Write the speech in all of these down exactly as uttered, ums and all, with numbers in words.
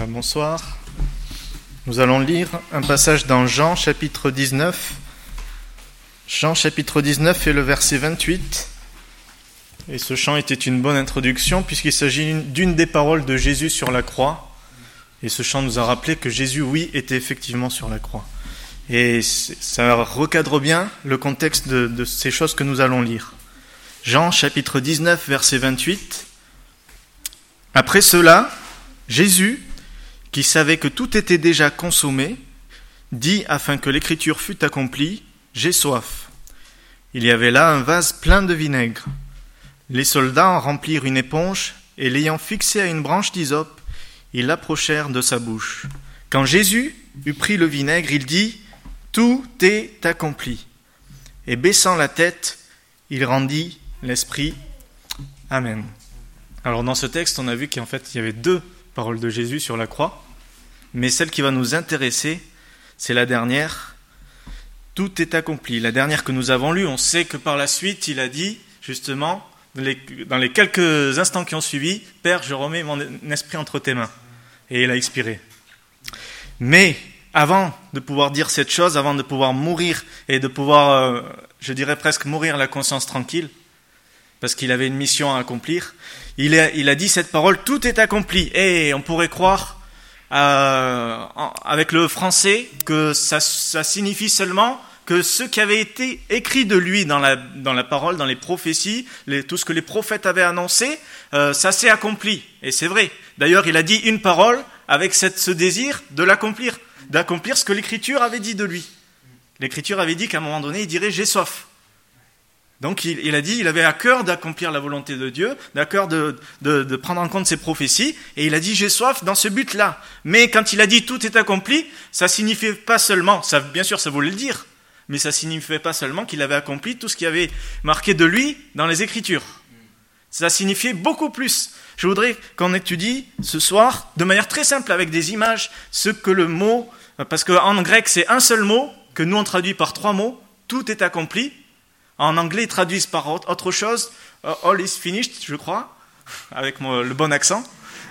Bonsoir. Nous allons lire un passage dans Jean chapitre dix-neuf. Jean chapitre dix-neuf et le verset vingt-huit. Et ce chant était une bonne introduction puisqu'il s'agit d'une des paroles de Jésus sur la croix. Et ce chant nous a rappelé que Jésus, oui, était effectivement sur la croix. Et ça recadre bien le contexte de, de ces choses que nous allons lire. Jean chapitre dix-neuf, verset vingt-huit. Après cela, Jésus, qui savait que tout était déjà consommé, dit afin que l'écriture fût accomplie, « J'ai soif ». Il y avait là un vase plein de vinaigre. Les soldats en remplirent une éponge et l'ayant fixée à une branche d'hysope, ils l'approchèrent de sa bouche. Quand Jésus eut pris le vinaigre, il dit « Tout est accompli ». Et baissant la tête, il rendit l'esprit. Amen. Alors dans ce texte, on a vu qu'en fait, il y avait deux paroles de Jésus sur la croix, mais celle qui va nous intéresser, c'est la dernière. Tout est accompli. La dernière que nous avons lue, on sait que par la suite, il a dit, justement, dans les quelques instants qui ont suivi, « Père, je remets mon esprit entre tes mains. » Et il a expiré. Mais avant de pouvoir dire cette chose, avant de pouvoir mourir et de pouvoir, euh, je dirais presque mourir la conscience tranquille, parce qu'il avait une mission à accomplir, il a, il a dit cette parole, tout est accompli. Et on pourrait croire, euh, en, avec le français, que ça, ça signifie seulement que ce qui avait été écrit de lui dans la, dans la parole, dans les prophéties, les, tout ce que les prophètes avaient annoncé, euh, ça s'est accompli. Et c'est vrai. D'ailleurs, il a dit une parole avec cette, ce désir de l'accomplir, d'accomplir ce que l'Écriture avait dit de lui. L'Écriture avait dit qu'à un moment donné, il dirait « j'ai soif ». Donc il, il a dit, il avait à cœur d'accomplir la volonté de Dieu, à cœur de, de, de prendre en compte ses prophéties, et il a dit j'ai soif dans ce but-là. Mais quand il a dit tout est accompli, ça signifiait pas seulement, ça, bien sûr ça voulait le dire, mais ça signifiait pas seulement qu'il avait accompli tout ce qui avait marqué de lui dans les Écritures. Ça signifiait beaucoup plus. Je voudrais qu'on étudie ce soir, de manière très simple, avec des images, ce que le mot, parce qu'en grec c'est un seul mot, que nous on traduit par trois mots, tout est accompli. En anglais, ils traduisent par autre chose, uh, all is finished, je crois, avec mon, le bon accent,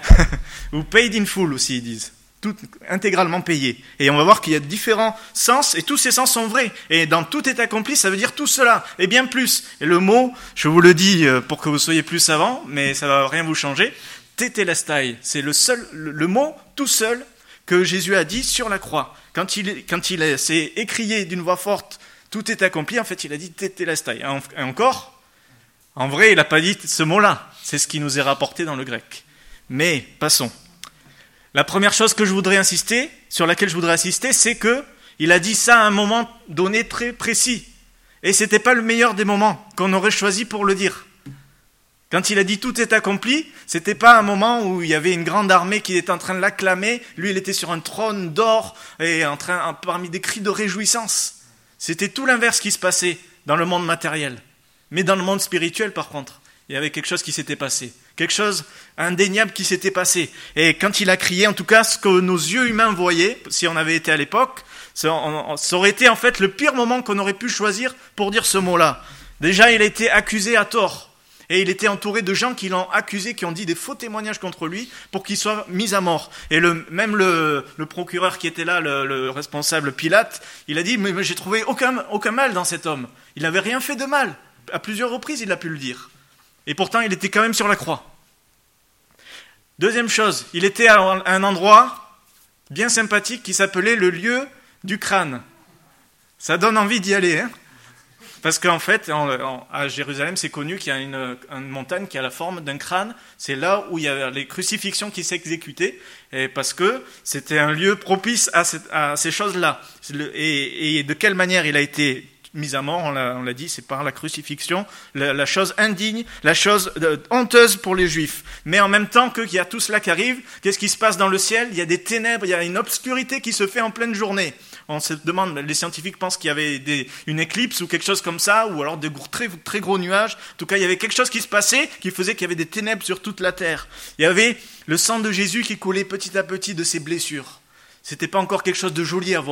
ou paid in full aussi, ils disent, tout intégralement payé. Et on va voir qu'il y a différents sens, et tous ces sens sont vrais. Et dans tout est accompli, ça veut dire tout cela, et bien plus. Et le mot, je vous le dis pour que vous soyez plus savants, mais ça va rien vous changer, tétélestai, c'est le seul, le, le mot tout seul que Jésus a dit sur la croix. Quand il, quand il s'est écrié d'une voix forte, tout est accompli, en fait, il a dit « tétélestai ». Et encore, en vrai, il n'a pas dit ce mot-là. C'est ce qui nous est rapporté dans le grec. Mais, passons. La première chose que je voudrais insister, sur laquelle je voudrais insister, c'est qu'il a dit ça à un moment donné très précis. Et ce n'était pas le meilleur des moments qu'on aurait choisi pour le dire. Quand il a dit « tout est accompli », ce n'était pas un moment où il y avait une grande armée qui était en train de l'acclamer. Lui, il était sur un trône d'or et en train, parmi des cris de réjouissance. C'était tout l'inverse qui se passait dans le monde matériel. Mais dans le monde spirituel, par contre, il y avait quelque chose qui s'était passé. Quelque chose indéniable qui s'était passé. Et quand il a crié, en tout cas, ce que nos yeux humains voyaient, si on avait été à l'époque, ça aurait été en fait le pire moment qu'on aurait pu choisir pour dire ce mot-là. Déjà, il a été accusé à tort. Et il était entouré de gens qui l'ont accusé, qui ont dit des faux témoignages contre lui pour qu'il soit mis à mort. Et le, même le, le procureur qui était là, le, le responsable Pilate, il a dit « mais j'ai trouvé aucun, aucun mal dans cet homme. Il n'avait rien fait de mal. » À plusieurs reprises, il a pu le dire. Et pourtant, il était quand même sur la croix. Deuxième chose, il était à un endroit bien sympathique qui s'appelait le lieu du crâne. Ça donne envie d'y aller, hein. Parce qu'en fait, en, en, à Jérusalem, c'est connu qu'il y a une, une montagne qui a la forme d'un crâne. C'est là où il y a les crucifixions qui s'exécutaient, et parce que c'était un lieu propice à, cette, à ces choses-là. Et, et de quelle manière il a été mis à mort, on l'a, on l'a dit, c'est par la crucifixion, la, la chose indigne, la chose de, honteuse pour les Juifs. Mais en même temps qu'il y a tout cela qui arrive, qu'est-ce qui se passe dans le ciel ? Il y a des ténèbres, il y a une obscurité qui se fait en pleine journée. On se demande, les scientifiques pensent qu'il y avait des, une éclipse ou quelque chose comme ça, ou alors des très, très gros nuages. En tout cas, il y avait quelque chose qui se passait, qui faisait qu'il y avait des ténèbres sur toute la terre. Il y avait le sang de Jésus qui coulait petit à petit de ses blessures. C'était pas encore quelque chose de joli à voir.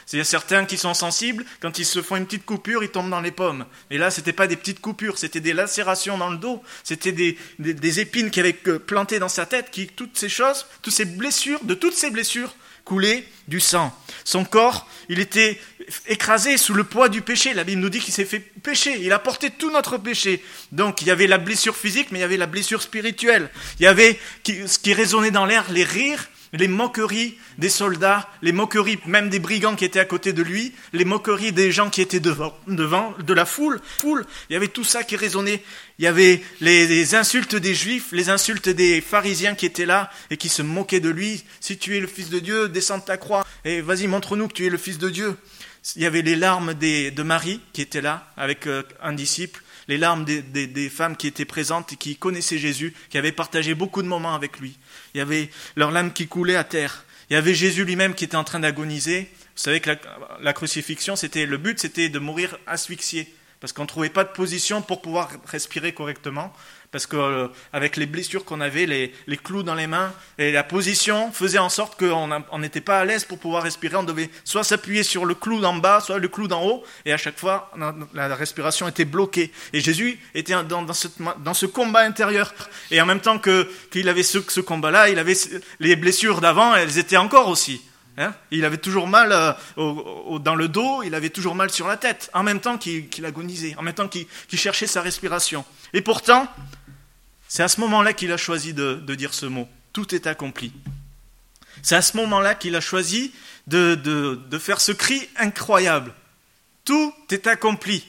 Il y a certains qui sont sensibles, quand ils se font une petite coupure, ils tombent dans les pommes. Et là, c'était pas des petites coupures, c'était des lacérations dans le dos, c'était des, des, des épines qui avaient planté dans sa tête, qui, toutes ces choses, toutes ces blessures, de toutes ces blessures, coulait du sang. Son corps, il était écrasé sous le poids du péché. La Bible nous dit qu'il s'est fait pécher. Il a porté tout notre péché. Donc, il y avait la blessure physique, mais il y avait la blessure spirituelle. Il y avait ce qui résonnait dans l'air, les rires, les moqueries des soldats, les moqueries même des brigands qui étaient à côté de lui, les moqueries des gens qui étaient devant, devant de la foule. foule. Il y avait tout ça qui résonnait. Il y avait les, les insultes des Juifs, les insultes des pharisiens qui étaient là et qui se moquaient de lui. Si tu es le Fils de Dieu, descends de ta croix et vas-y, montre-nous que tu es le Fils de Dieu. Il y avait les larmes des, de Marie qui était là avec euh, un disciple, les larmes des, des, des femmes qui étaient présentes et qui connaissaient Jésus, qui avaient partagé beaucoup de moments avec lui. Il y avait leurs larmes qui coulaient à terre. Il y avait Jésus lui-même qui était en train d'agoniser. Vous savez que la, la crucifixion, c'était, le but, c'était de mourir asphyxié. Parce qu'on ne trouvait pas de position pour pouvoir respirer correctement. Parce qu'avec euh, les blessures qu'on avait, les, les clous dans les mains, et la position faisait en sorte qu'on n'était pas à l'aise pour pouvoir respirer. On devait soit s'appuyer sur le clou d'en bas, soit le clou d'en haut. Et à chaque fois, la respiration était bloquée. Et Jésus était dans, dans, ce, dans ce combat intérieur. Et en même temps que, qu'il avait ce, ce combat-là, il avait les blessures d'avant, elles étaient encore aussi. Hein, il avait toujours mal euh, au, au, dans le dos, il avait toujours mal sur la tête, en même temps qu'il, qu'il agonisait, en même temps qu'il, qu'il cherchait sa respiration. Et pourtant, c'est à ce moment-là qu'il a choisi de, de dire ce mot. Tout est accompli. C'est à ce moment-là qu'il a choisi de, de, de faire ce cri incroyable. Tout est accompli.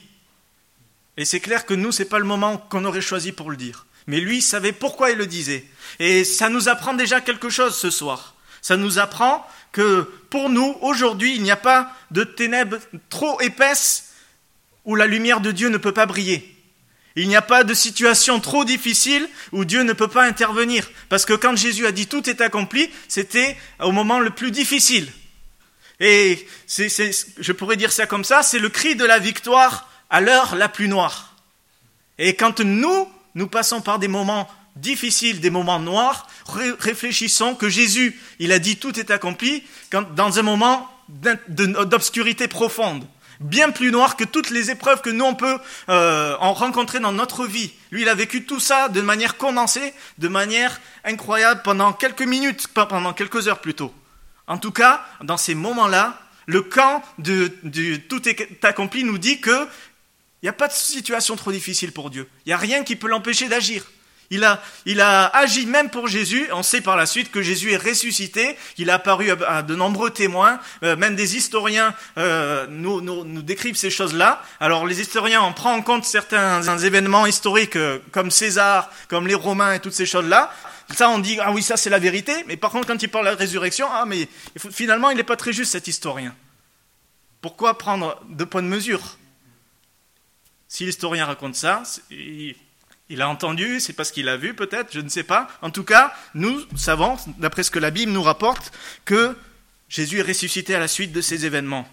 Et c'est clair que nous, ce n'est pas le moment qu'on aurait choisi pour le dire. Mais lui, il savait pourquoi il le disait. Et ça nous apprend déjà quelque chose ce soir. Ça nous apprend que pour nous, aujourd'hui, il n'y a pas de ténèbres trop épaisses où la lumière de Dieu ne peut pas briller. Il n'y a pas de situation trop difficile où Dieu ne peut pas intervenir. Parce que quand Jésus a dit « tout est accompli », c'était au moment le plus difficile. Et c'est, c'est, je pourrais dire ça comme ça, c'est le cri de la victoire à l'heure la plus noire. Et quand nous, nous passons par des moments difficiles, des moments noirs, ré- réfléchissons que Jésus, il a dit « tout est accompli » quand, dans un moment d'obscurité profonde. Bien plus noir que toutes les épreuves que nous on peut euh, en rencontrer dans notre vie. Lui, il a vécu tout ça de manière condensée, de manière incroyable pendant quelques minutes, pas pendant quelques heures plutôt. En tout cas, dans ces moments-là, le camp de, de tout est accompli nous dit que il n'y a pas de situation trop difficile pour Dieu. Il n'y a rien qui peut l'empêcher d'agir. Il a, il a agi même pour Jésus. On sait par la suite que Jésus est ressuscité. Il a apparu à, à de nombreux témoins. Euh, même des historiens euh, nous, nous, nous décrivent ces choses-là. Alors les historiens en prennent en compte certains événements historiques euh, comme César, comme les Romains et toutes ces choses-là. Ça, on dit, ah oui, ça c'est la vérité. Mais par contre, quand il parle de la résurrection, ah mais finalement, il n'est pas très juste cet historien. Pourquoi prendre deux points de mesure ? Si l'historien raconte ça, il... Il a entendu, c'est parce qu'il a vu peut-être, je ne sais pas. En tout cas, nous savons, d'après ce que la Bible nous rapporte, que Jésus est ressuscité à la suite de ces événements.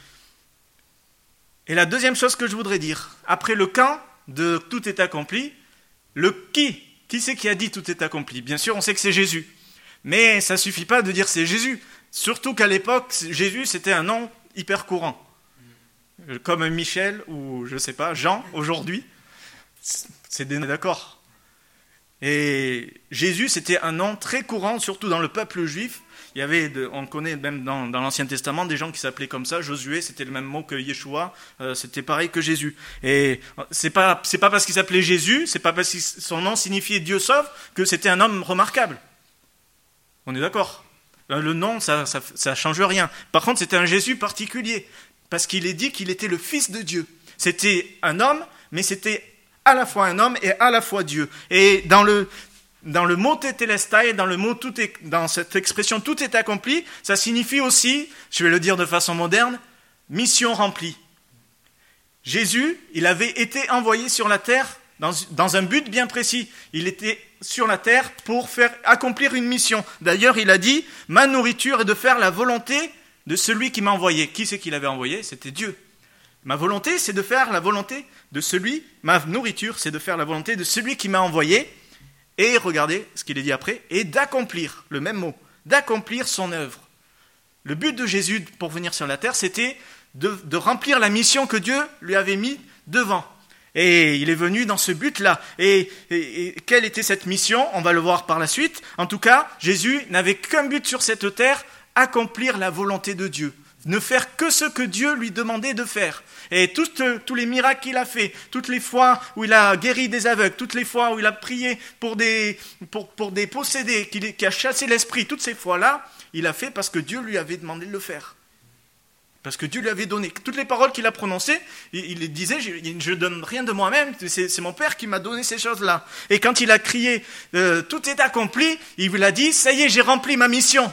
Et la deuxième chose que je voudrais dire, après le quand de tout est accompli, le qui, qui c'est qui a dit tout est accompli ? Bien sûr, on sait que c'est Jésus. Mais ça ne suffit pas de dire c'est Jésus. Surtout qu'à l'époque, Jésus, c'était un nom hyper courant. Comme Michel ou, je ne sais pas, Jean, aujourd'hui. C'est d'accord. Et Jésus, c'était un nom très courant, surtout dans le peuple juif. Il y avait, de, on connaît même dans, dans l'Ancien Testament, des gens qui s'appelaient comme ça. Josué, c'était le même mot que Yeshua. Euh, c'était pareil que Jésus. Et c'est pas, c'est pas parce qu'il s'appelait Jésus, c'est pas parce que son nom signifiait Dieu sauve, que c'était un homme remarquable. On est d'accord. Le nom, ça, ça, ça change rien. Par contre, c'était un Jésus particulier, parce qu'il est dit qu'il était le Fils de Dieu. C'était un homme, mais c'était à la fois un homme et à la fois Dieu. Et dans le, dans le mot tétélestai, dans le mot tout est, dans cette expression tout est accompli, ça signifie aussi, je vais le dire de façon moderne, mission remplie. Jésus, il avait été envoyé sur la terre dans, dans un but bien précis. Il était sur la terre pour faire accomplir une mission. D'ailleurs, il a dit, ma nourriture est de faire la volonté de celui qui m'a envoyé. Qui c'est qui l'avait envoyé ? C'était Dieu. Ma volonté, c'est de faire la volonté de celui, ma nourriture, c'est de faire la volonté de celui qui m'a envoyé, et regardez ce qu'il est dit après, et d'accomplir, le même mot, d'accomplir son œuvre. Le but de Jésus pour venir sur la terre, c'était de, de remplir la mission que Dieu lui avait mis devant. Et il est venu dans ce but-là. Et, et, et quelle était cette mission? On va le voir par la suite. En tout cas, Jésus n'avait qu'un but sur cette terre, accomplir la volonté de Dieu. Ne faire que ce que Dieu lui demandait de faire. Et tous, tous les miracles qu'il a fait, toutes les fois où il a guéri des aveugles, toutes les fois où il a prié pour des, pour, pour des possédés, qu'il, qu'il a chassé l'esprit, toutes ces fois-là, il a fait parce que Dieu lui avait demandé de le faire. Parce que Dieu lui avait donné. Toutes les paroles qu'il a prononcées, il, il disait, je ne donne rien de moi-même, c'est, c'est mon Père qui m'a donné ces choses-là. Et quand il a crié, euh, tout est accompli, il lui a dit, ça y est, j'ai rempli ma mission.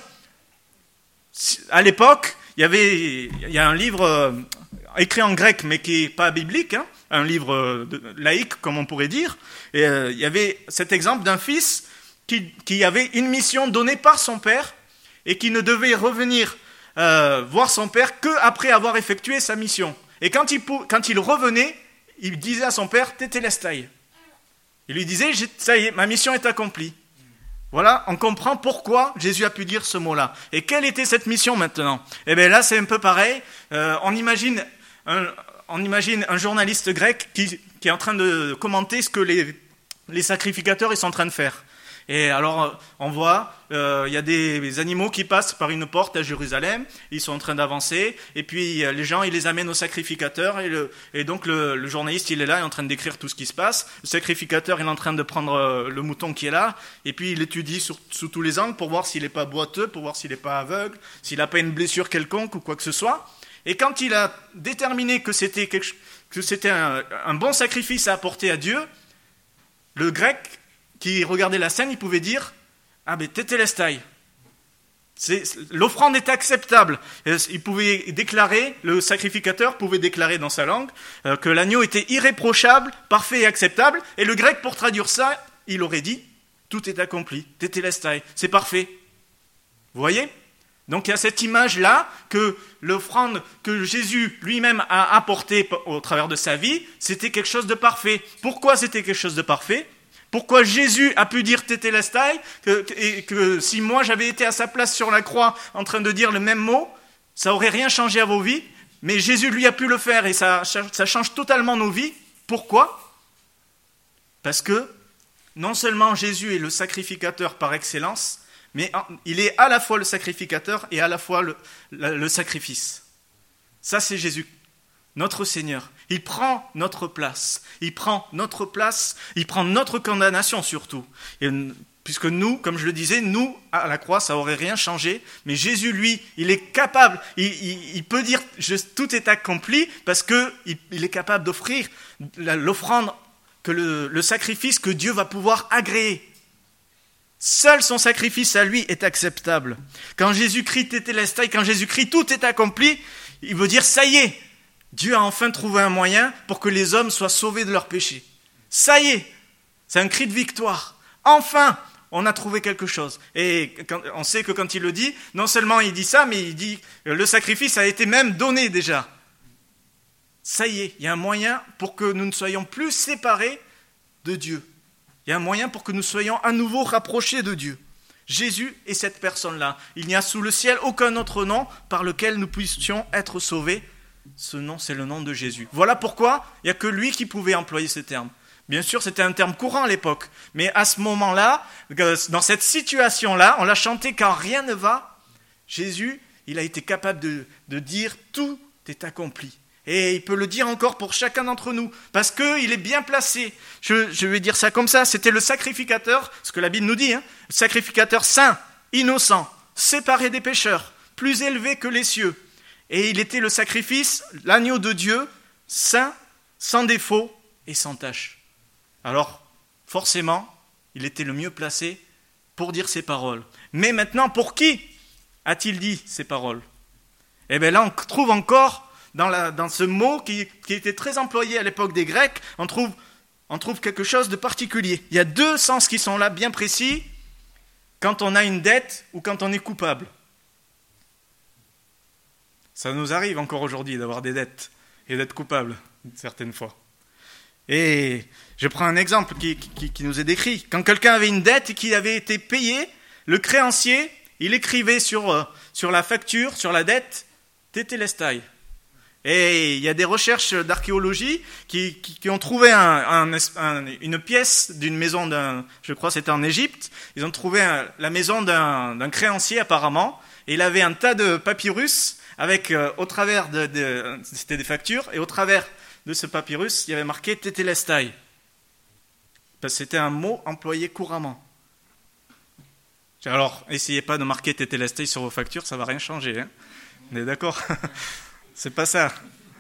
À l'époque, il y avait, il y a un livre euh, écrit en grec, mais qui n'est pas biblique, hein, un livre euh, de, laïque, comme on pourrait dire. Et euh, il y avait cet exemple d'un fils qui, qui avait une mission donnée par son père et qui ne devait revenir euh, voir son père qu'après avoir effectué sa mission. Et quand il, quand il revenait, il disait à son père, tétélestai. Il lui disait, ça y est, ma mission est accomplie. Voilà, on comprend pourquoi Jésus a pu dire ce mot-là. Et quelle était cette mission maintenant? Eh bien là, c'est un peu pareil. Euh, on, imagine un, on imagine un journaliste grec qui, qui est en train de commenter ce que les, les sacrificateurs ils sont en train de faire. Et alors, on voit, euh, il y a des, des animaux qui passent par une porte à Jérusalem, ils sont en train d'avancer, et puis les gens, ils les amènent au sacrificateur, et, le, et donc le, le journaliste, il est là, il est en train de décrire tout ce qui se passe, le sacrificateur, il est en train de prendre le mouton qui est là, et puis il l'étudie sur, sous tous les angles pour voir s'il n'est pas boiteux, pour voir s'il n'est pas aveugle, s'il n'a pas une blessure quelconque ou quoi que ce soit. Et quand il a déterminé que c'était, quelque, que c'était un, un bon sacrifice à apporter à Dieu, le grec qui regardait la scène, il pouvait dire « Ah ben, tétélestai ». L'offrande est acceptable. Il pouvait déclarer, le sacrificateur pouvait déclarer dans sa langue euh, que l'agneau était irréprochable, parfait et acceptable. Et le grec, pour traduire ça, il aurait dit « Tout est accompli, tétélestai », c'est parfait. Vous voyez ? Donc il y a cette image-là que l'offrande que Jésus lui-même a apportée au travers de sa vie, c'était quelque chose de parfait. Pourquoi c'était quelque chose de parfait ? Pourquoi Jésus a pu dire tétélestai, que, et que si moi j'avais été à sa place sur la croix en train de dire le même mot, ça n'aurait rien changé à vos vies, mais Jésus lui a pu le faire et ça, ça change totalement nos vies. Pourquoi ? Parce que non seulement Jésus est le sacrificateur par excellence, mais il est à la fois le sacrificateur et à la fois le, le, le sacrifice. Ça c'est Jésus, notre Seigneur. Il prend notre place, il prend notre place, il prend notre condamnation surtout. Et, puisque nous, comme je le disais, nous, à la croix, ça n'aurait rien changé, mais Jésus, lui, il est capable, il, il, il peut dire je, tout est accompli parce qu'il il est capable d'offrir l'offrande, que le, le sacrifice que Dieu va pouvoir agréer. Seul son sacrifice à lui est acceptable. Quand Jésus crie tétélestai, quand Jésus crie tout est accompli, il veut dire ça y est. Dieu a enfin trouvé un moyen pour que les hommes soient sauvés de leurs péchés. Ça y est, c'est un cri de victoire. Enfin, on a trouvé quelque chose. Et quand, on sait que quand il le dit, non seulement il dit ça, mais il dit que le sacrifice a été même donné déjà. Ça y est, il y a un moyen pour que nous ne soyons plus séparés de Dieu. Il y a un moyen pour que nous soyons à nouveau rapprochés de Dieu. Jésus est cette personne-là. Il n'y a sous le ciel aucun autre nom par lequel nous puissions être sauvés. Ce nom, c'est le nom de Jésus. Voilà pourquoi il n'y a que lui qui pouvait employer ce terme. Bien sûr, c'était un terme courant à l'époque. Mais à ce moment-là, dans cette situation-là, on l'a chanté quand rien ne va. Jésus, il a été capable de, de dire tout est accompli. Et il peut le dire encore pour chacun d'entre nous, parce qu'il est bien placé. Je, je vais dire ça comme ça, c'était le sacrificateur, ce que la Bible nous dit, hein, le sacrificateur saint, innocent, séparé des pécheurs, plus élevé que les cieux. Et il était le sacrifice, l'agneau de Dieu, saint, sans défaut et sans tache. Alors, forcément, il était le mieux placé pour dire ces paroles. Mais maintenant, pour qui a-t-il dit ces paroles ? Eh bien là, on trouve encore, dans, la, dans ce mot qui, qui était très employé à l'époque des Grecs, on trouve, on trouve quelque chose de particulier. Il y a deux sens qui sont là, bien précis, quand on a une dette ou quand on est coupable. Ça nous arrive encore aujourd'hui d'avoir des dettes et d'être coupable, certaines fois. Et je prends un exemple qui, qui, qui nous est décrit. Quand quelqu'un avait une dette et qui avait été payé, le créancier, il écrivait sur, euh, sur la facture, sur la dette, Tétélestai. Et il y a des recherches d'archéologie qui, qui, qui ont trouvé un, un, un, une pièce d'une maison, d'un, je crois que c'était en Égypte, ils ont trouvé un, la maison d'un, d'un créancier apparemment, et il avait un tas de papyrus avec, euh, au travers de, de, c'était des factures, et au travers de ce papyrus, il y avait marqué Tétélestai. Parce que c'était un mot employé couramment. Alors, essayez pas de marquer Tétélestai sur vos factures, ça va rien changer. Hein. On est d'accord ? C'est pas ça.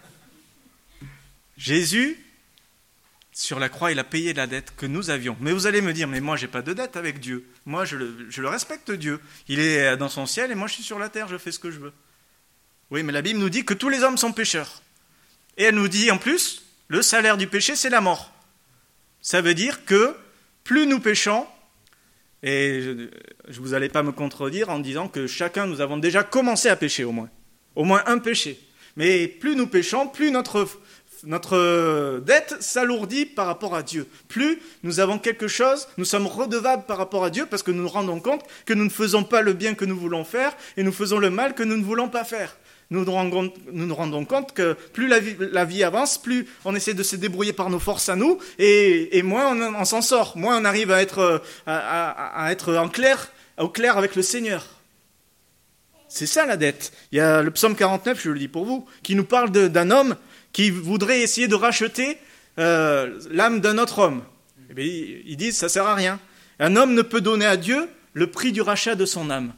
Jésus, sur la croix, il a payé la dette que nous avions. Mais vous allez me dire, mais moi, j'ai pas de dette avec Dieu. Moi, je le, je le respecte, Dieu. Il est dans son ciel et moi, je suis sur la terre, je fais ce que je veux. Oui, mais la Bible nous dit que tous les hommes sont pécheurs. Et elle nous dit, en plus, le salaire du péché, c'est la mort. Ça veut dire que plus nous péchons, et je, vous n'allez pas me contredire en disant que chacun, nous avons déjà commencé à pécher au moins. Au moins un péché. Mais plus nous péchons, plus notre, notre dette s'alourdit par rapport à Dieu. Plus nous avons quelque chose, nous sommes redevables par rapport à Dieu parce que nous nous rendons compte que nous ne faisons pas le bien que nous voulons faire et nous faisons le mal que nous ne voulons pas faire. Nous nous rendons, nous nous rendons compte que plus la vie, la vie avance, plus on essaie de se débrouiller par nos forces à nous et, et moins on, on s'en sort, moins on arrive à être, à, à, à être en clair, au clair avec le Seigneur. C'est ça la dette. Il y a le psaume quarante-neuf, je le dis pour vous, qui nous parle de, d'un homme qui voudrait essayer de racheter euh, l'âme d'un autre homme. Et bien, ils disent ça ne sert à rien. Un homme ne peut donner à Dieu le prix du rachat de son âme.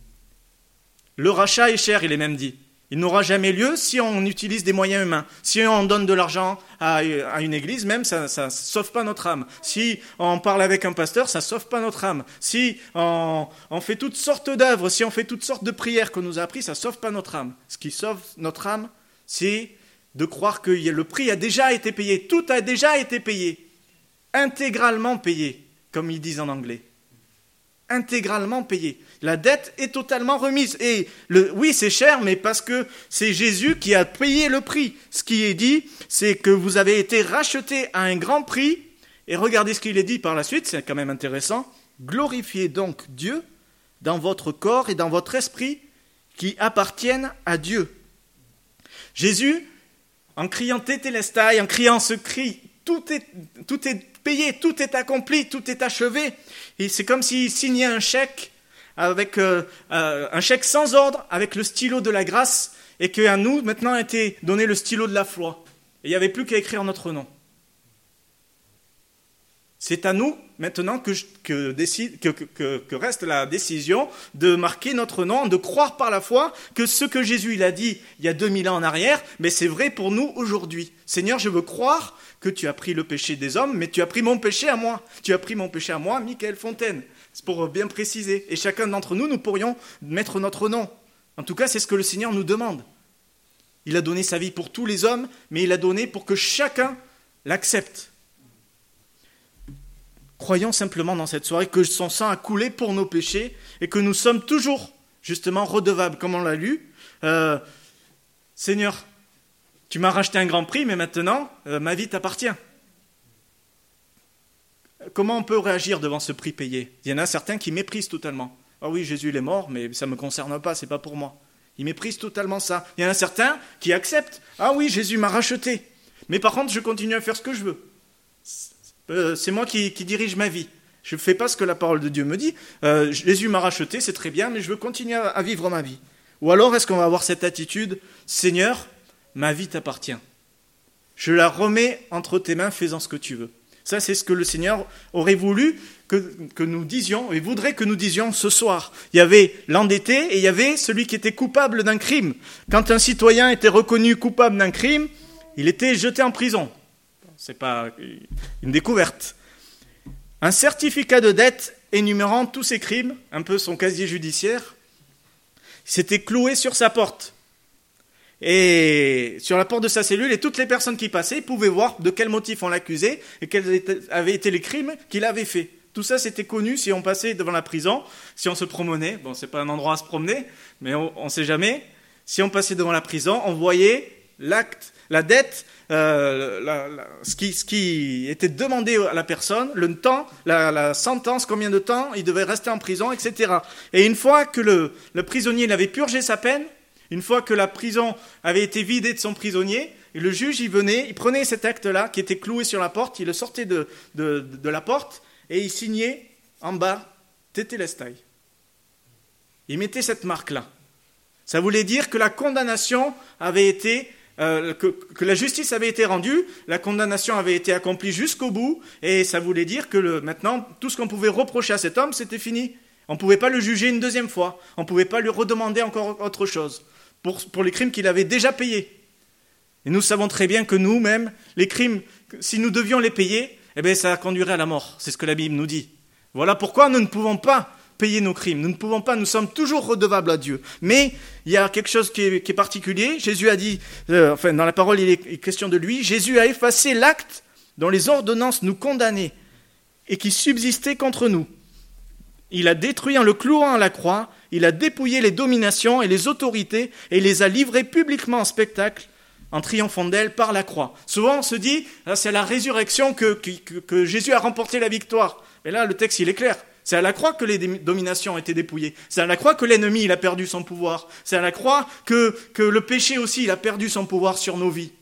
Le rachat est cher, il est même dit. Il n'aura jamais lieu si on utilise des moyens humains. Si on donne de l'argent à, à une église, même, ça ne sauve pas notre âme. Si on parle avec un pasteur, ça ne sauve pas notre âme. Si on, on fait toutes sortes d'œuvres, si on fait toutes sortes de prières qu'on nous a appris, ça ne sauve pas notre âme. Ce qui sauve notre âme, c'est de croire que le prix a déjà été payé. Tout a déjà été payé. Intégralement payé, comme ils disent en anglais. Intégralement payé. La dette est totalement remise. Et le, oui, c'est cher, mais parce que c'est Jésus qui a payé le prix. Ce qui est dit, c'est que vous avez été rachetés à un grand prix. Et regardez ce qu'il est dit par la suite, c'est quand même intéressant. Glorifiez donc Dieu dans votre corps et dans votre esprit qui appartiennent à Dieu. Jésus, en criant Tétélestai, en criant ce cri, tout est, tout est payé, tout est accompli, tout est achevé. Et c'est comme s'il signait un chèque, avec euh, euh, un chèque sans ordre, avec le stylo de la grâce, et qu'à nous, maintenant, a été donné le stylo de la foi. Et il n'y avait plus qu'à écrire notre nom. C'est à nous, maintenant, que, que, décide, que, que, que reste la décision de marquer notre nom, de croire par la foi que ce que Jésus il a dit il y a deux mille ans en arrière, mais c'est vrai pour nous aujourd'hui. Seigneur, je veux croire que tu as pris le péché des hommes, mais tu as pris mon péché à moi. Tu as pris mon péché à moi, Michael Fontaine. C'est pour bien préciser. Et chacun d'entre nous, nous pourrions mettre notre nom. En tout cas, c'est ce que le Seigneur nous demande. Il a donné sa vie pour tous les hommes, mais il a donné pour que chacun l'accepte. Croyons simplement dans cette soirée que son sang a coulé pour nos péchés et que nous sommes toujours, justement, redevables, comme on l'a lu. Euh, Seigneur, tu m'as racheté un grand prix, mais maintenant, euh, ma vie t'appartient. Comment on peut réagir devant ce prix payé ? Il y en a certains qui méprisent totalement. Ah oui, Jésus il est mort, mais ça ne me concerne pas, c'est pas pour moi. Ils méprisent totalement ça. Il y en a certains qui acceptent. Ah oui, Jésus m'a racheté. Mais par contre, je continue à faire ce que je veux. Euh, c'est moi qui, qui dirige ma vie. Je ne fais pas ce que la parole de Dieu me dit. Euh, Jésus m'a racheté, c'est très bien, mais je veux continuer à, à vivre ma vie. Ou alors, est-ce qu'on va avoir cette attitude ? Seigneur, ma vie t'appartient. Je la remets entre tes mains, fais-en ce que tu veux. Ça, c'est ce que le Seigneur aurait voulu que, que nous disions, et voudrait que nous disions ce soir. Il y avait l'endetté et il y avait celui qui était coupable d'un crime. Quand un citoyen était reconnu coupable d'un crime, il était jeté en prison. Ce n'est pas une découverte. Un certificat de dette énumérant tous ses crimes, un peu son casier judiciaire, s'était cloué sur sa porte. Et sur la porte de sa cellule, et toutes les personnes qui passaient pouvaient voir de quel motif on l'accusait et quels avaient été les crimes qu'il avait faits. Tout ça, c'était connu si on passait devant la prison, si on se promenait. Bon, c'est pas un endroit à se promener, mais on ne sait jamais. Si on passait devant la prison, on voyait l'acte, la dette, euh, la, la, ce, qui, ce qui était demandé à la personne, le temps, la, la sentence, combien de temps il devait rester en prison, et cetera. Et une fois que le, le prisonnier il avait purgé sa peine, une fois que la prison avait été vidée de son prisonnier, et le juge il venait, il prenait cet acte-là qui était cloué sur la porte, il le sortait de, de, de la porte et il signait en bas Tétélestai. Il mettait cette marque-là. Ça voulait dire que la condamnation avait été, euh, que, que la justice avait été rendue, la condamnation avait été accomplie jusqu'au bout, et ça voulait dire que le, maintenant, tout ce qu'on pouvait reprocher à cet homme, c'était fini. On ne pouvait pas le juger une deuxième fois, on ne pouvait pas lui redemander encore autre chose, pour, pour les crimes qu'il avait déjà payés. Et nous savons très bien que nous-mêmes, les crimes, si nous devions les payer, eh bien, ça conduirait à la mort. C'est ce que la Bible nous dit. Voilà pourquoi nous ne pouvons pas payer nos crimes. Nous ne pouvons pas, nous sommes toujours redevables à Dieu. Mais il y a quelque chose qui est, qui est particulier. Jésus a dit, euh, enfin dans la parole il est question de lui, Jésus a effacé l'acte dont les ordonnances nous condamnaient et qui subsistait contre nous. Il a détruit en le clouant à la croix, il a dépouillé les dominations et les autorités et les a livrées publiquement en spectacle en triomphant d'elles par la croix. Souvent on se dit, c'est à la résurrection que, que, que Jésus a remporté la victoire. Mais là le texte il est clair. C'est à la croix que les dominations ont été dépouillées. C'est à la croix que l'ennemi il a perdu son pouvoir. C'est à la croix que, que le péché aussi il a perdu son pouvoir sur nos vies.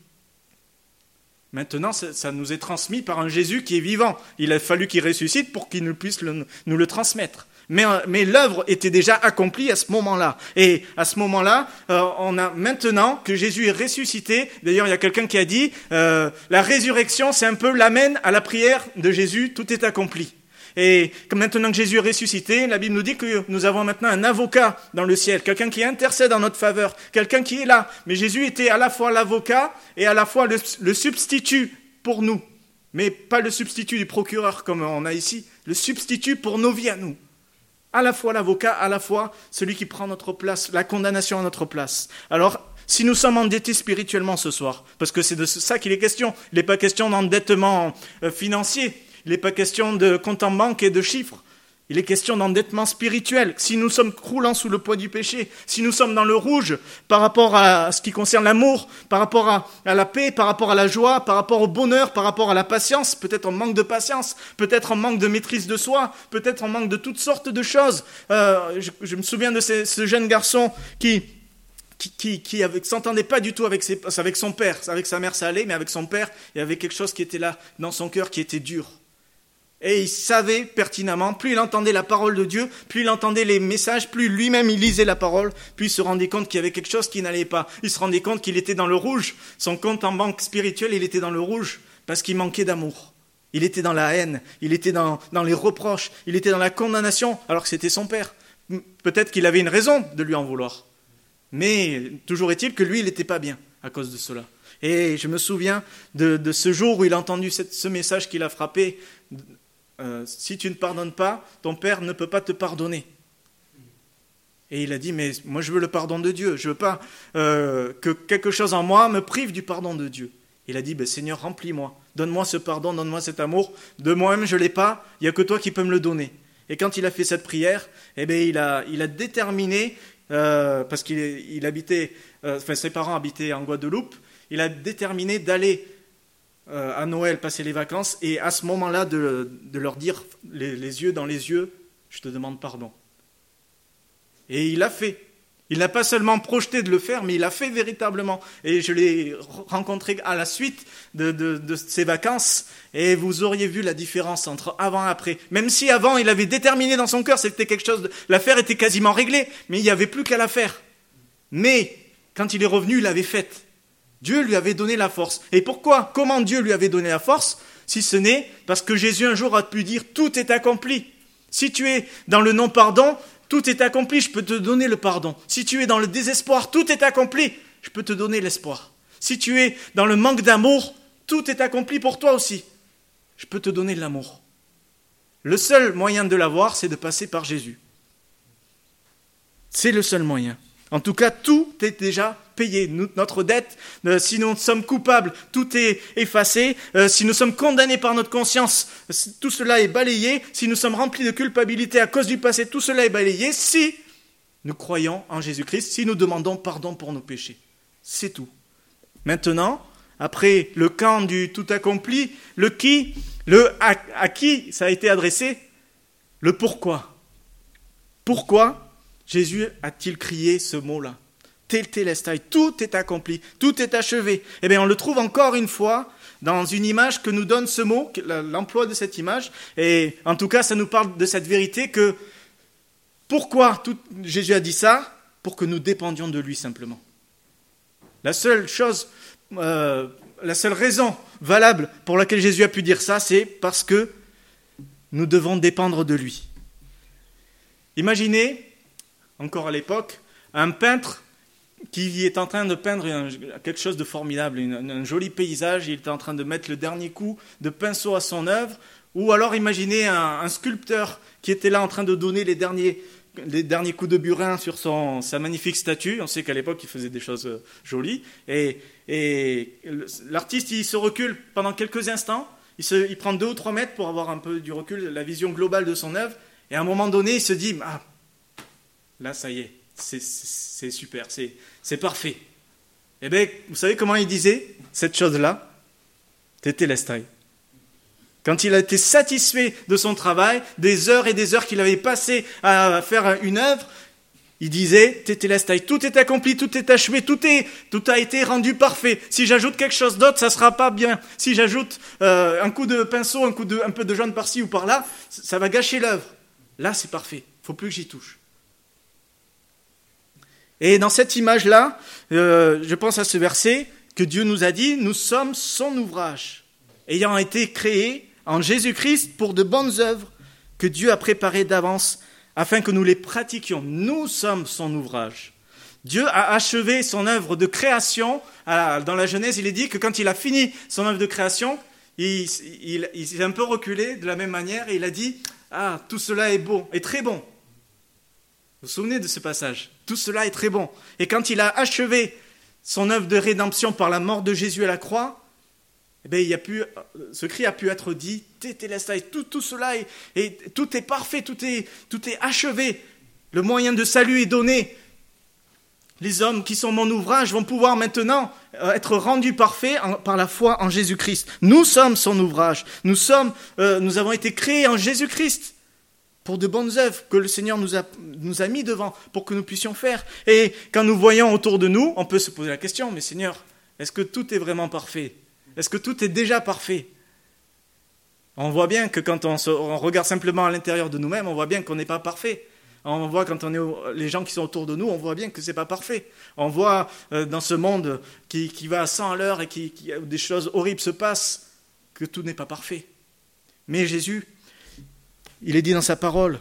Maintenant, ça, ça nous est transmis par un Jésus qui est vivant. Il a fallu qu'il ressuscite pour qu'il nous puisse le, nous le transmettre. Mais, mais l'œuvre était déjà accomplie à ce moment-là. Et à ce moment-là, euh, on a maintenant que Jésus est ressuscité. D'ailleurs, il y a quelqu'un qui a dit, euh, la résurrection, c'est un peu l'amen à la prière de Jésus. Tout est accompli. Et maintenant que Jésus est ressuscité, la Bible nous dit que nous avons maintenant un avocat dans le ciel, quelqu'un qui intercède en notre faveur, quelqu'un qui est là. Mais Jésus était à la fois l'avocat et à la fois le, le substitut pour nous. Mais pas le substitut du procureur comme on a ici, le substitut pour nos vies à nous. À la fois l'avocat, à la fois celui qui prend notre place, la condamnation à notre place. Alors, si nous sommes endettés spirituellement ce soir, parce que c'est de ça qu'il est question, il n'est pas question d'endettement financier, il n'est pas question de compte en banque et de chiffres. Il est question d'endettement spirituel. Si nous sommes croulants sous le poids du péché, si nous sommes dans le rouge par rapport à ce qui concerne l'amour, par rapport à, à la paix, par rapport à la joie, par rapport au bonheur, par rapport à la patience, peut-être on manque de patience, peut-être on manque de maîtrise de soi, peut-être on manque de toutes sortes de choses. Euh, je, je me souviens de ces, ce jeune garçon qui... qui, qui, qui ne s'entendait pas du tout avec, ses, avec son père. Avec sa mère, ça allait, mais avec son père, il y avait quelque chose qui était là, dans son cœur, qui était dur. Et il savait pertinemment, plus il entendait la parole de Dieu, plus il entendait les messages, plus lui-même il lisait la parole, plus il se rendait compte qu'il y avait quelque chose qui n'allait pas. Il se rendait compte qu'il était dans le rouge. Son compte en banque spirituelle, il était dans le rouge, parce qu'il manquait d'amour. Il était dans la haine, il était dans, dans les reproches, il était dans la condamnation, alors que c'était son père. Peut-être qu'il avait une raison de lui en vouloir. Mais toujours est-il que lui, il n'était pas bien à cause de cela. Et je me souviens de, de ce jour où il a entendu cette, ce message qui l'a frappé. Euh, si tu ne pardonnes pas, ton père ne peut pas te pardonner. Et il a dit, mais moi je veux le pardon de Dieu, je ne veux pas euh, que quelque chose en moi me prive du pardon de Dieu. Il a dit, ben, Seigneur, remplis-moi, donne-moi ce pardon, donne-moi cet amour, de moi-même je ne l'ai pas, il n'y a que toi qui peux me le donner. Et quand il a fait cette prière, eh ben, il, a, il a déterminé, euh, parce qu'il il habitait, euh, enfin ses parents habitaient en Guadeloupe, il a déterminé d'aller Euh, à Noël, passer les vacances, et à ce moment-là, de, de leur dire, les, les yeux dans les yeux, je te demande pardon. Et il l'a fait. Il n'a pas seulement projeté de le faire, mais il l'a fait véritablement. Et je l'ai rencontré à la suite de, de, de ces vacances, et vous auriez vu la différence entre avant et après. Même si avant, il avait déterminé dans son cœur, c'était quelque chose de... l'affaire était quasiment réglée, mais il n'y avait plus qu'à la faire. Mais, quand il est revenu, il l'avait faite. Dieu lui avait donné la force. Et pourquoi ? Comment Dieu lui avait donné la force ? Si ce n'est parce que Jésus un jour a pu dire « tout est accompli ». Si tu es dans le non-pardon, tout est accompli, je peux te donner le pardon. Si tu es dans le désespoir, tout est accompli, je peux te donner l'espoir. Si tu es dans le manque d'amour, tout est accompli pour toi aussi, je peux te donner l'amour. Le seul moyen de l'avoir, c'est de passer par Jésus. C'est le seul moyen. En tout cas, tout est déjà payé. Nous, notre dette, euh, si nous sommes coupables, tout est effacé. Euh, si nous sommes condamnés par notre conscience, tout cela est balayé. Si nous sommes remplis de culpabilité à cause du passé, tout cela est balayé. Si nous croyons en Jésus-Christ, si nous demandons pardon pour nos péchés. C'est tout. Maintenant, après le quand du tout accompli, le qui, le à, à qui ça a été adressé, le pourquoi. Pourquoi Jésus a-t-il crié ce mot-là ? Tételestai, tout est accompli, tout est achevé. Eh bien, on le trouve encore une fois dans une image que nous donne ce mot, l'emploi de cette image. Et en tout cas, ça nous parle de cette vérité que pourquoi tout, Jésus a dit ça ? Pour que nous dépendions de lui simplement. La seule chose, euh, la seule raison valable pour laquelle Jésus a pu dire ça, c'est parce que nous devons dépendre de lui. Imaginez, encore à l'époque, un peintre qui est en train de peindre un, quelque chose de formidable, une, un joli paysage, il est en train de mettre le dernier coup de pinceau à son œuvre, ou alors imaginez un, un sculpteur qui était là en train de donner les derniers, les derniers coups de burin sur son, sa magnifique statue. On sait qu'à l'époque, il faisait des choses jolies, et, et l'artiste, il se recule pendant quelques instants, il, se, il prend deux ou trois mètres pour avoir un peu du recul, la vision globale de son œuvre, et à un moment donné, il se dit, ah, là, ça y est, c'est, c'est, c'est super, c'est, c'est parfait. Eh bien, vous savez comment il disait cette chose-là ? Tételestai. Quand il a été satisfait de son travail, des heures et des heures qu'il avait passées à faire une œuvre, il disait Tételestai, tout est accompli, tout est achevé, tout, est, tout a été rendu parfait. Si j'ajoute quelque chose d'autre, ça ne sera pas bien. Si j'ajoute euh, un coup de pinceau, un, coup de, un peu de jaune par-ci ou par-là, ça va gâcher l'œuvre. Là, c'est parfait. Il ne faut plus que j'y touche. Et dans cette image-là, euh, je pense à ce verset que Dieu nous a dit, nous sommes son ouvrage, ayant été créés en Jésus-Christ pour de bonnes œuvres que Dieu a préparées d'avance afin que nous les pratiquions. Nous sommes son ouvrage. Dieu a achevé son œuvre de création. Dans la Genèse, il est dit que quand il a fini son œuvre de création, il, il, il s'est un peu reculé de la même manière et il a dit « Ah, tout cela est bon, est très bon ». Vous vous souvenez de ce passage ? Tout cela est très bon. Et quand il a achevé son œuvre de rédemption par la mort de Jésus à la croix, eh bien, il y a pu, ce cri a pu être dit, Tételestai, tout, tout cela est, est, tout est parfait, tout est, tout est achevé. Le moyen de salut est donné. Les hommes qui sont mon ouvrage vont pouvoir maintenant être rendus parfaits en, par la foi en Jésus-Christ. Nous sommes son ouvrage. Nous sommes, euh, nous avons été créés en Jésus-Christ pour de bonnes œuvres que le Seigneur nous a, nous a mis devant pour que nous puissions faire. Et quand nous voyons autour de nous, on peut se poser la question, mais Seigneur, est-ce que tout est vraiment parfait ? Est-ce que tout est déjà parfait ? On voit bien que quand on, se, on regarde simplement à l'intérieur de nous-mêmes, on voit bien qu'on n'est pas parfait. On voit quand on est au, les gens qui sont autour de nous, on voit bien que c'est pas parfait. On voit euh, dans ce monde qui, qui va à cent à l'heure et qui, qui, où des choses horribles se passent, que tout n'est pas parfait. Mais Jésus, il est dit dans sa parole,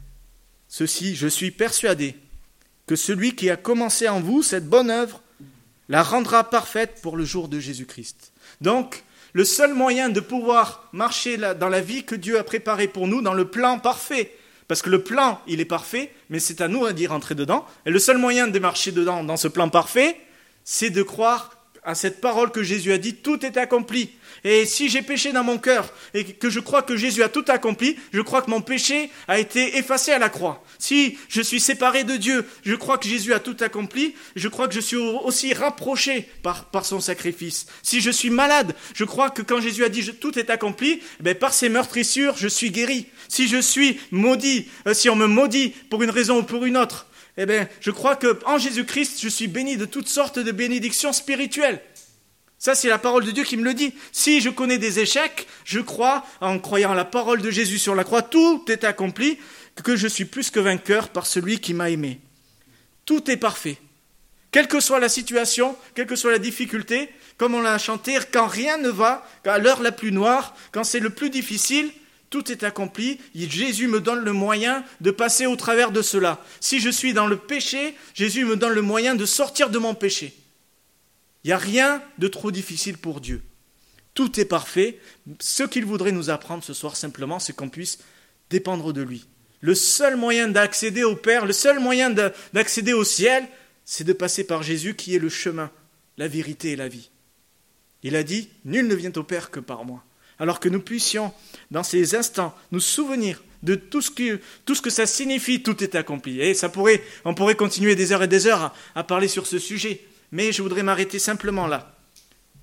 ceci, je suis persuadé que celui qui a commencé en vous cette bonne œuvre la rendra parfaite pour le jour de Jésus-Christ. Donc, le seul moyen de pouvoir marcher dans la vie que Dieu a préparée pour nous, dans le plan parfait, parce que le plan, il est parfait, mais c'est à nous d'y rentrer dedans, et le seul moyen de marcher dedans, dans ce plan parfait, c'est de croire à cette parole que Jésus a dit, tout est accompli. Et si j'ai péché dans mon cœur et que je crois que Jésus a tout accompli, je crois que mon péché a été effacé à la croix. Si je suis séparé de Dieu, je crois que Jésus a tout accompli, je crois que je suis aussi rapproché par, par son sacrifice. Si je suis malade, je crois que quand Jésus a dit tout est accompli, ben par ses meurtrissures, je suis guéri. Si je suis maudit, euh, si on me maudit pour une raison ou pour une autre, eh bien, je crois qu'en Jésus-Christ, je suis béni de toutes sortes de bénédictions spirituelles. Ça, c'est la parole de Dieu qui me le dit. Si je connais des échecs, je crois, en croyant à la parole de Jésus sur la croix, tout est accompli, que je suis plus que vainqueur par celui qui m'a aimé. Tout est parfait. Quelle que soit la situation, quelle que soit la difficulté, comme on l'a chanté, quand rien ne va, à l'heure la plus noire, quand c'est le plus difficile, tout est accompli. Jésus me donne le moyen de passer au travers de cela. Si je suis dans le péché, Jésus me donne le moyen de sortir de mon péché. Il n'y a rien de trop difficile pour Dieu. Tout est parfait. Ce qu'il voudrait nous apprendre ce soir simplement, c'est qu'on puisse dépendre de lui. Le seul moyen d'accéder au Père, le seul moyen de, d'accéder au ciel, c'est de passer par Jésus qui est le chemin, la vérité et la vie. Il a dit, nul ne vient au Père que par moi. Alors que nous puissions, dans ces instants, nous souvenir de tout ce que, tout ce que ça signifie, tout est accompli. Et ça pourrait, on pourrait continuer des heures et des heures à, à parler sur ce sujet. Mais je voudrais m'arrêter simplement là.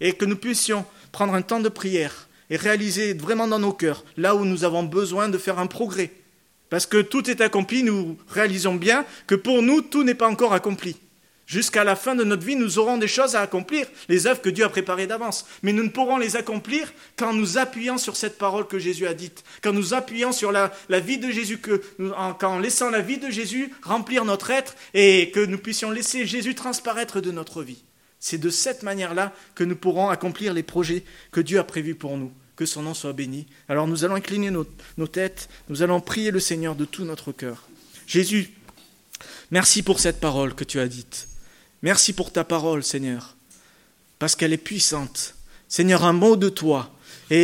et que nous puissions prendre un temps de prière et réaliser vraiment dans nos cœurs, là où nous avons besoin de faire un progrès. Parce que tout est accompli, nous réalisons bien que pour nous, tout n'est pas encore accompli. Jusqu'à la fin de notre vie, nous aurons des choses à accomplir, les œuvres que Dieu a préparées d'avance. Mais nous ne pourrons les accomplir qu'en nous appuyant sur cette parole que Jésus a dite, qu'en nous appuyant sur la, la vie de Jésus, que, en, qu'en laissant la vie de Jésus remplir notre être et que nous puissions laisser Jésus transparaître de notre vie. C'est de cette manière-là que nous pourrons accomplir les projets que Dieu a prévus pour nous. Que son nom soit béni. Alors nous allons incliner nos, nos têtes, nous allons prier le Seigneur de tout notre cœur. Jésus, merci pour cette parole que tu as dite. Merci pour ta parole, Seigneur, parce qu'elle est puissante. Seigneur, un mot de toi,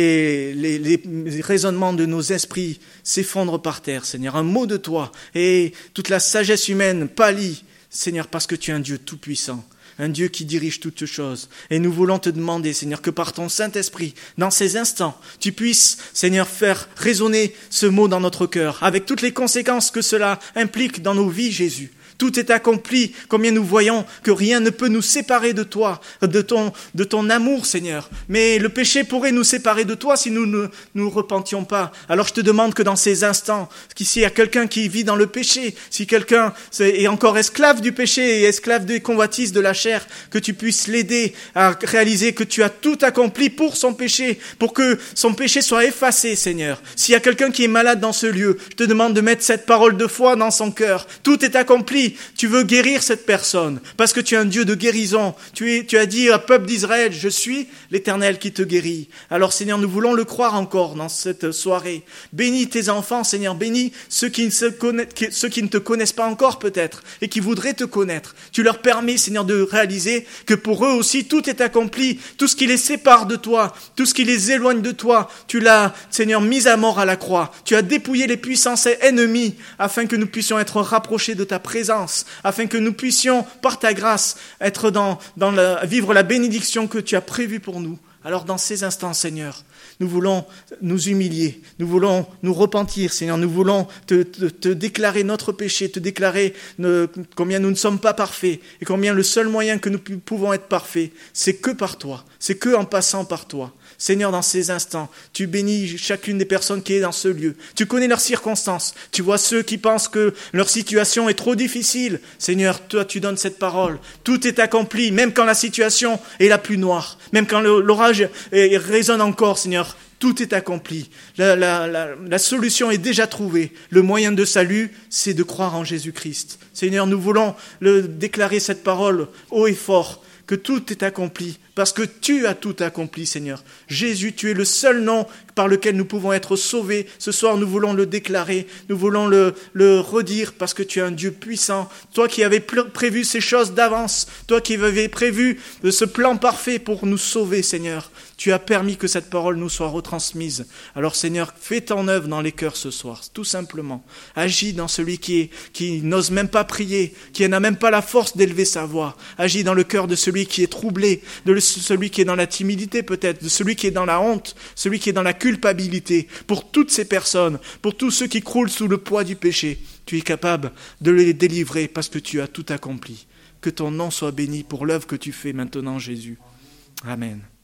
et les, les raisonnements de nos esprits s'effondrent par terre, Seigneur. Un mot de toi, et toute la sagesse humaine pâlit, Seigneur, parce que tu es un Dieu tout-puissant. Un Dieu qui dirige toutes choses. Et nous voulons te demander, Seigneur, que par ton Saint-Esprit, dans ces instants, tu puisses, Seigneur, faire résonner ce mot dans notre cœur, avec toutes les conséquences que cela implique dans nos vies, Jésus. Tout est accompli, combien nous voyons que rien ne peut nous séparer de toi, de ton, de ton amour, Seigneur. Mais le péché pourrait nous séparer de toi si nous ne nous repentions pas. Alors je te demande que dans ces instants, qu'ici il y a quelqu'un qui vit dans le péché, si quelqu'un est encore esclave du péché et esclave des convoitises de la chair, que tu puisses l'aider à réaliser que tu as tout accompli pour son péché, pour que son péché soit effacé, Seigneur. S'il y a quelqu'un qui est malade dans ce lieu, je te demande de mettre cette parole de foi dans son cœur. Tout est accompli. Tu veux guérir cette personne parce que tu es un Dieu de guérison. Tu, es, tu as dit au peuple d'Israël, je suis l'Éternel qui te guérit. Alors Seigneur, nous voulons le croire encore dans cette soirée. Bénis tes enfants, Seigneur, bénis ceux qui, ne se connaissent, ceux qui ne te connaissent pas encore peut-être et qui voudraient te connaître. Tu leur permets, Seigneur, de réaliser que pour eux aussi tout est accompli. Tout ce qui les sépare de toi, tout ce qui les éloigne de toi, tu l'as, Seigneur, mis à mort à la croix. Tu as dépouillé les puissances ennemies afin que nous puissions être rapprochés de ta présence, afin que nous puissions, par ta grâce, être dans, dans la, vivre la bénédiction que tu as prévue pour nous. Alors dans ces instants, Seigneur, nous voulons nous humilier, nous voulons nous repentir, Seigneur, nous voulons te, te, te déclarer notre péché, te déclarer ne, combien nous ne sommes pas parfaits et combien le seul moyen que nous pouvons être parfaits, c'est que par toi, c'est que en passant par toi. Seigneur, dans ces instants, tu bénis chacune des personnes qui est dans ce lieu. Tu connais leurs circonstances. Tu vois ceux qui pensent que leur situation est trop difficile. Seigneur, toi, tu donnes cette parole. Tout est accompli, même quand la situation est la plus noire. Même quand l'orage résonne encore, Seigneur. Tout est accompli. La, la, la, la solution est déjà trouvée. Le moyen de salut, c'est de croire en Jésus-Christ. Seigneur, nous voulons le, déclarer cette parole haut et fort, que tout est accompli, parce que tu as tout accompli, Seigneur. Jésus, tu es le seul nom par lequel nous pouvons être sauvés. Ce soir, nous voulons le déclarer, nous voulons le, le redire, parce que tu es un Dieu puissant. Toi qui avais prévu ces choses d'avance, toi qui avais prévu ce plan parfait pour nous sauver, Seigneur. Tu as permis que cette parole nous soit retransmise. Alors, Seigneur, fais ton œuvre dans les cœurs ce soir, tout simplement. Agis dans celui qui, est, qui n'ose même pas prier, qui n'a même pas la force d'élever sa voix. Agis dans le cœur de celui qui est troublé, de celui qui est dans la timidité peut-être, de celui qui est dans la honte, celui qui est dans la culpabilité. Pour toutes ces personnes, pour tous ceux qui croulent sous le poids du péché, tu es capable de les délivrer parce que tu as tout accompli. Que ton nom soit béni pour l'œuvre que tu fais maintenant, Jésus. Amen.